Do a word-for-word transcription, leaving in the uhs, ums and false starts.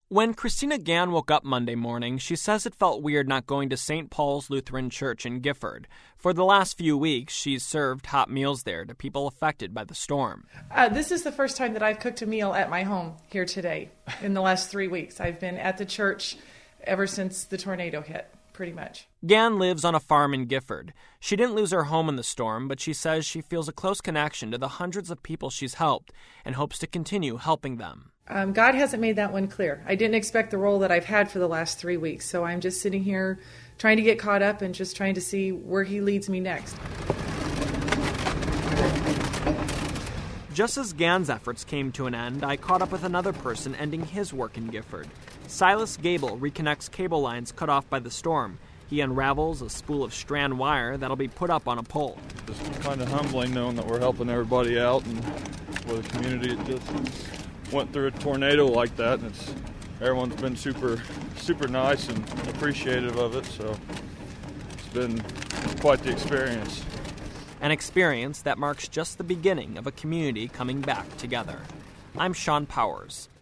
When Christina Gann woke up Monday morning, she says it felt weird not going to Saint Paul's Lutheran Church in Gifford. For the last few weeks, she's served hot meals there to people affected by the storm. Uh, this is the first time that I've cooked a meal at my home here today in the last three weeks. I've been at the church ever since the tornado hit, pretty much. Gann lives on a farm in Gifford. She didn't lose her home in the storm, but she says she feels a close connection to the hundreds of people she's helped and hopes to continue helping them. Um, God hasn't made that one clear. I didn't expect the role that I've had for the last three weeks, so I'm just sitting here trying to get caught up and just trying to see where He leads me next. Just as Gann's efforts came to an end, I caught up with another person ending his work in Gifford. Silas Gable reconnects cable lines cut off by the storm. He unravels a spool of strand wire that'll be put up on a pole. It's kind of humbling knowing that we're helping everybody out and for the community. It just went through a tornado like that, and it's everyone's been super, super nice and appreciative of it, so it's been quite the experience. An experience that marks just the beginning of a community coming back together. I'm Sean Powers.